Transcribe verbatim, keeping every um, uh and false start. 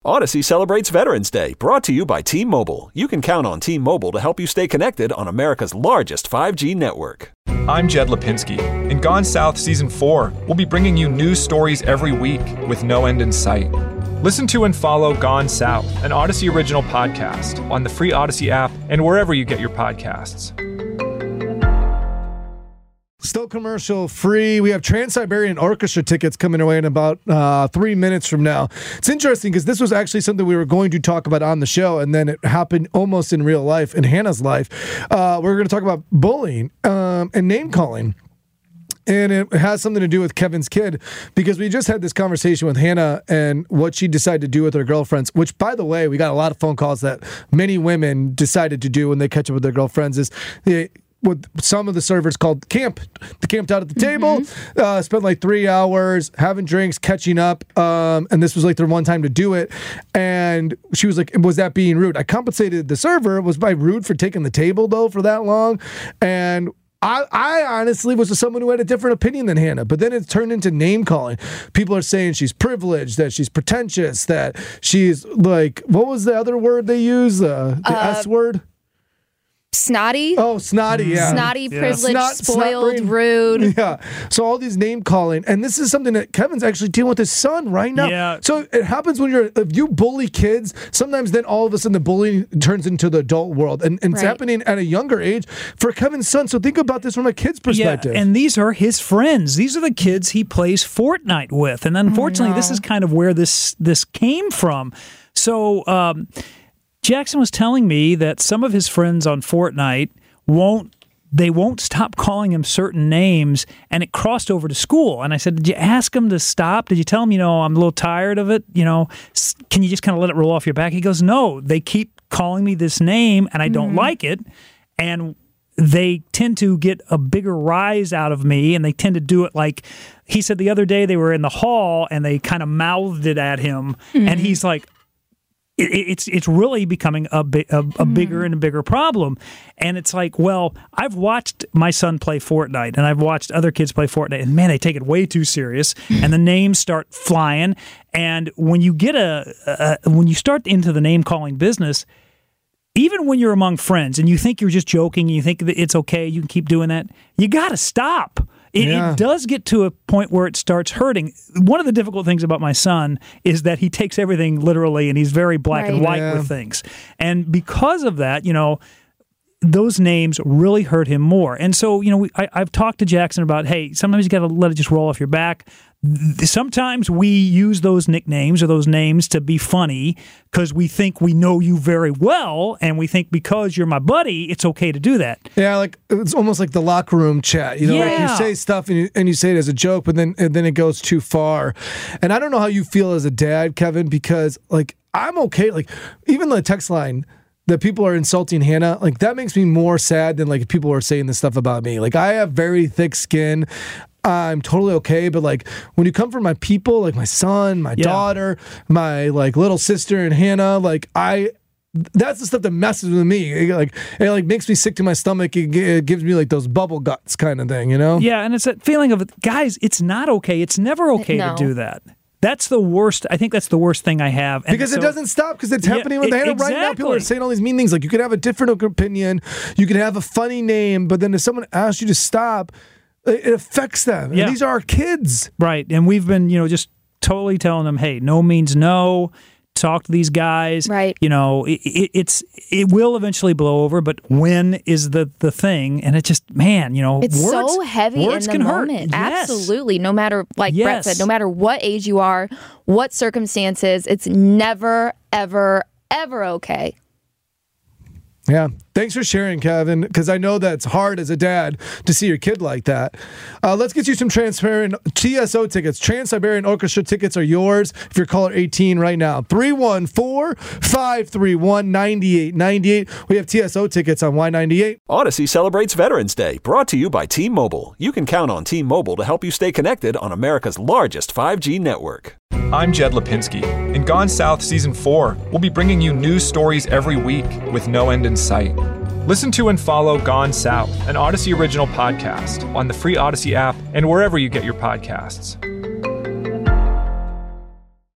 Odyssey celebrates Veterans Day, brought to you by T-Mobile. You can count on T-Mobile to help you stay connected on America's largest five G network. I'm Jed Lipinski. In Gone South Season four, we'll be bringing you news stories every week with no end in sight. Listen to and follow Gone South, an Odyssey original podcast, on the free Odyssey app and wherever you get your podcasts. Still commercial free. We have Trans-Siberian Orchestra tickets coming away in about uh, three minutes from now. It's interesting because this was actually something we were going to talk about on the show, and then it happened almost in real life, in Hannah's life. Uh, we're going to talk about bullying um, and name calling. And it has something to do with Kevin's kid, because we just had this conversation with Hannah and what she decided to do with her girlfriends, which, by the way, we got a lot of phone calls that many women decided to do when they catch up with their girlfriends is they, what some of the servers called camp. They camped out at the table, mm-hmm. uh, spent like three hours having drinks, catching up, um, and this was like their one time to do it. And she was like, was that being rude? I compensated the server. Was I rude for taking the table, though, for that long? And I, I honestly was someone who had a different opinion than Hannah, but then it turned into name calling. People are saying she's privileged, that she's pretentious, that she's like, what was the other word they use? Uh, the uh, S word? Snotty. Oh, snotty, yeah. Snotty, yeah. privileged, Snot, spoiled, snot rude. Yeah. So all these name calling, and this is something that Kevin's actually dealing with his son right now. Yeah. So it happens when you're, if you bully kids, sometimes then all of a sudden the bullying turns into the adult world, and, and it's right. happening at a younger age for Kevin's son. So think about this from a kid's perspective. Yeah, and these are his friends. These are the kids he plays Fortnite with, and unfortunately, no. this is kind of where this this came from. So um, Jackson was telling me that some of his friends on Fortnite won't they won't stop calling him certain names, and it crossed over to school. And I said, did you ask him to stop? Did you tell him, you know, I'm a little tired of it? You know, can you just kind of let it roll off your back? He goes, no, they keep calling me this name, and I don't mm-hmm. like it. And they tend to get a bigger rise out of me, and they tend to do it like, he said the other day they were in the hall, and they kind of mouthed it at him, mm-hmm. and he's like, It's it's really becoming a, bi- a, a bigger and a bigger problem. And it's like, well, I've watched my son play Fortnite, and I've watched other kids play Fortnite, and man, they take it way too serious, and the names start flying. And when you get a, a when you start into the name calling business, even when you're among friends and you think you're just joking and you think that it's okay, you can keep doing that, you got to stop. It, yeah. it does get to a point where it starts hurting. One of the difficult things about my son is that he takes everything literally, and he's very black right. and white yeah. with things. And because of that, you know, those names really hurt him more. And so, you know, we, I, I've talked to Jackson about, hey, sometimes you got to let it just roll off your back. Sometimes we use those nicknames or those names to be funny because we think we know you very well, and we think because you're my buddy, it's okay to do that. Yeah, like it's almost like the locker room chat. You know, yeah. like you say stuff and you, and you say it as a joke, but then and then it goes too far. And I don't know how you feel as a dad, Kevin, because like I'm okay. Like even the text line that people are insulting Hannah, like that makes me more sad than like people are saying this stuff about me. Like I have very thick skin. I'm totally okay, but like when you come from my people, like my son, my yeah. daughter, my like little sister and Hannah, like I, that's the stuff that messes with me. It, like it like makes me sick to my stomach. It, it gives me like those bubble guts kind of thing, you know? Yeah, and it's that feeling of, guys, it's not okay. It's never okay no. to do that. That's the worst. I think that's the worst thing I have. And because so, it doesn't stop, because it's happening yeah, with Hannah exactly. right now. People are saying all these mean things. Like you could have a different opinion, you could have a funny name, but then if someone asks you to stop, it affects them. Yeah. And these are our kids. Right. And we've been, you know, just totally telling them, hey, no means no. Talk to these guys. Right. You know, it, it, it's it will eventually blow over, but when is the, the thing? And it just, man, you know, it's words, so heavy words in the can moment. Hurt. Yes. Absolutely. No matter, like yes. Brett said, no matter what age you are, what circumstances, it's never, ever, ever okay. Yeah. Thanks for sharing, Kevin, because I know that's hard as a dad to see your kid like that. Uh, let's get you some transparent T S O tickets. Trans-Siberian Orchestra tickets are yours if you're caller eighteen right now. three one four, five three one, nine eight nine eight. We have T S O tickets on Y ninety-eight. Odyssey celebrates Veterans Day, brought to you by T-Mobile. You can count on T-Mobile to help you stay connected on America's largest five G network. I'm Jed Lipinski. In Gone South Season four, we'll be bringing you news stories every week with no end in sight. Listen to and follow Gone South, an Odyssey original podcast, on the free Odyssey app and wherever you get your podcasts.